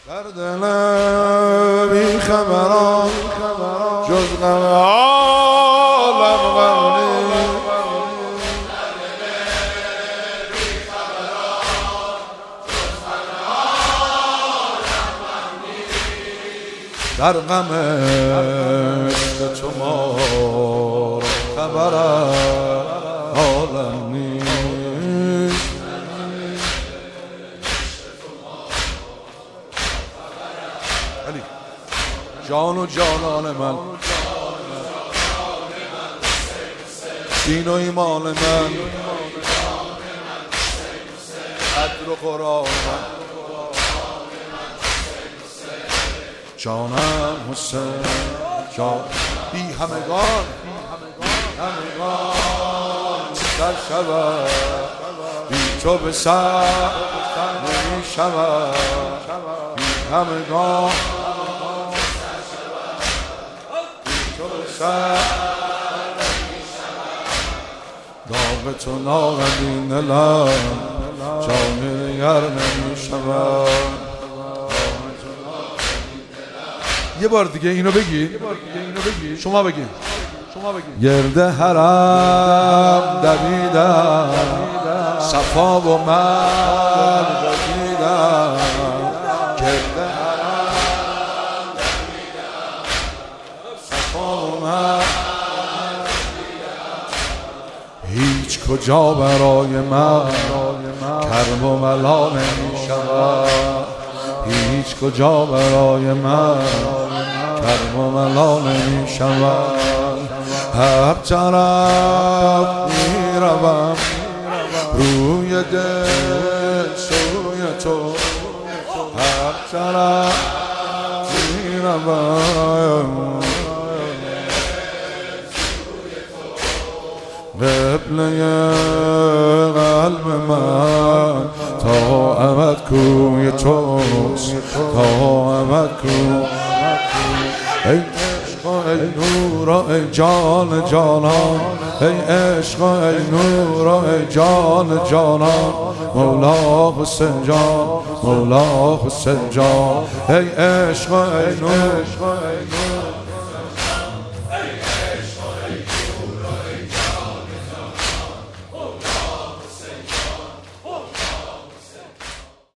در دل بی خبران جز غم عالم غم نیست. در غم عشق تو ما خبر عالم نیست. جان و جانان من، دین و ایمان من، قدر و قرآن من، جانم حسین جان بی همگان در شود، بی تو به سر نمی شود، بی همگان داغ تو ناغمین دلم جای دیگر نمی شود. یه بار دیگه اینو بگید، شما بگید. گرد حرم دویدم، صفا و من بدیدم. گرد حرم دویدم، صفا و من هیچ کجا برای من کرب و بلا نمی شود. هیچ کجا برای من کرب و بلا نمی شود. هر طرف می روم روی دل سوی تو، هر طرف می روم قبله قلب من تا ابد کوی توست، تا ابد کوی. ای عشق ای نور ای جان جانان، ای عشق ای نور ای جان جانان. مولا حسین جان، مولا حسین جان. ای عشق ای نور